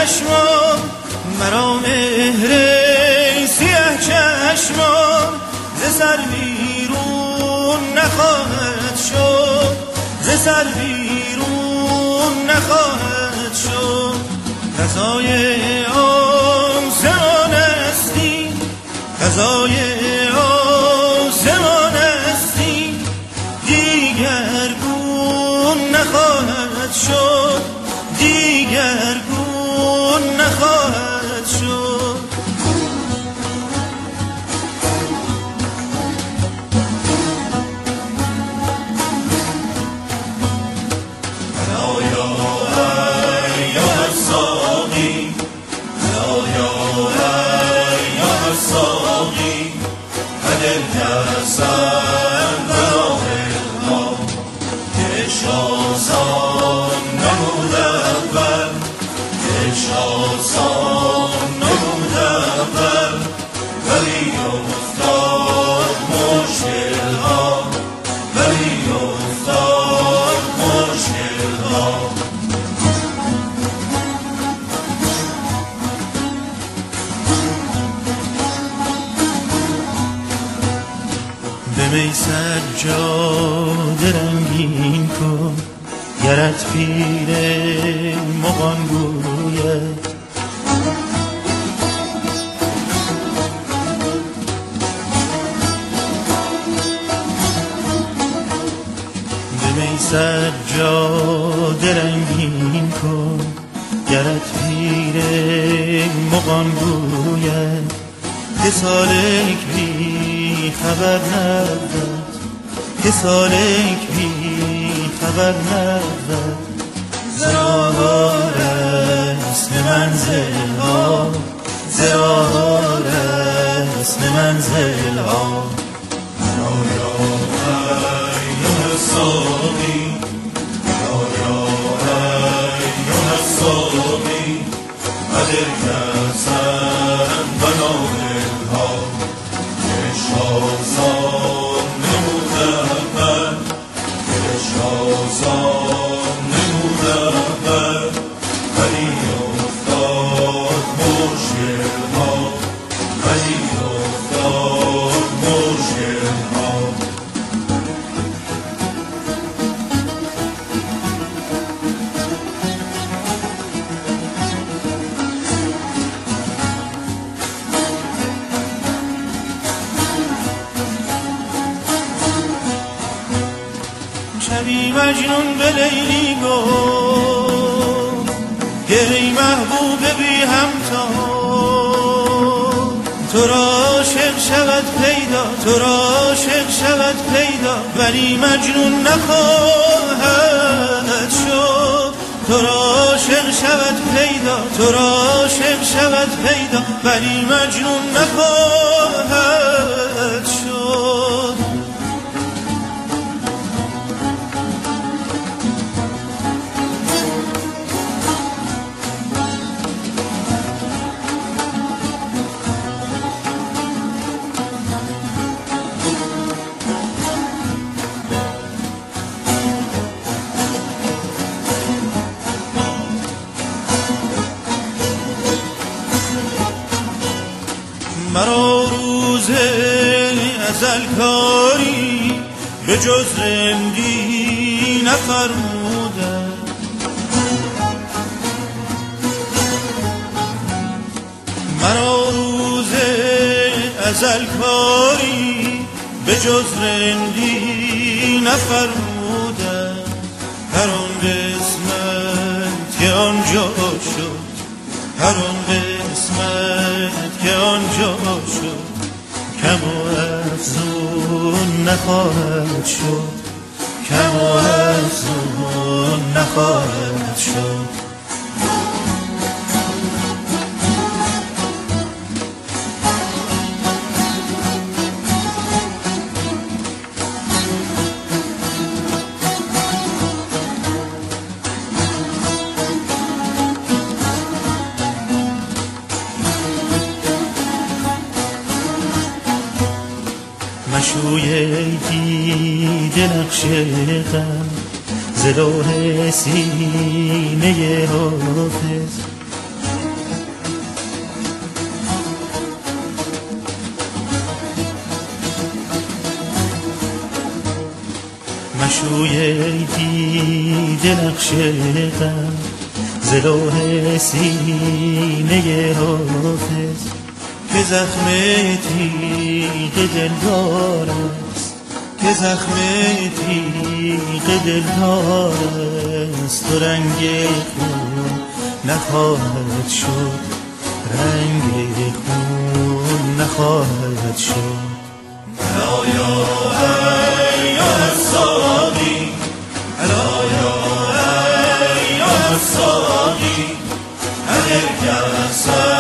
چشمان مرا مهر سیه چشمان ز سر بیرون نخواهد شد، ز سر بیرون نخواهد شد. قضای آسمان استی، قضای آسمان استی، دیگر گون نخواهد شد، دیگر گون نخواهد شد. می سجاد رنگین کن گرت پیر مغان گوید، به می سجاد رنگین کن گرت پیر مغان گوید، که سالک بی خبر نبود، که سالک بی خبر نبود. زرار است منزل ها، زرار است منزل ها. یا ساقی، یا ساقی، قدر کسن بنابل ها. شازان نموده بر، شازان نموده بر، ولی افتاد مشکل ها، ولی افتاد مشکل ها. شبی مجنون به لیلی گفت که ای محبوب بی همتا، تو را عاشق شود پیدا، تو را عاشق شود پیدا، ولی مجنون نخواهد شد. تو را عاشق شود پیدا، تو را عاشق شود پیدا، ولی مجنون نخواهد شد. مرا روز ازل کاری به جز رندی نفرمودن، مرا روز ازل کاری به جز رندی نفرمودن. هر آن قسمت که آنجا شد، هر آن قسمت که آنجا شد، کم و افزون نخواهد شد، کم و افزون نخواهد شد. مشوی دیده نقش غم ز لوح سینه حافظ، مشوی دیده نقش غم ز لوح سینه حافظ که زخم تیغ دلدار است که زخم تیغ دلدار است و رنگ خون نخواهد شد رنگ خون نخواهد شد الا یا الساقی الا یا الساقی اگر کسا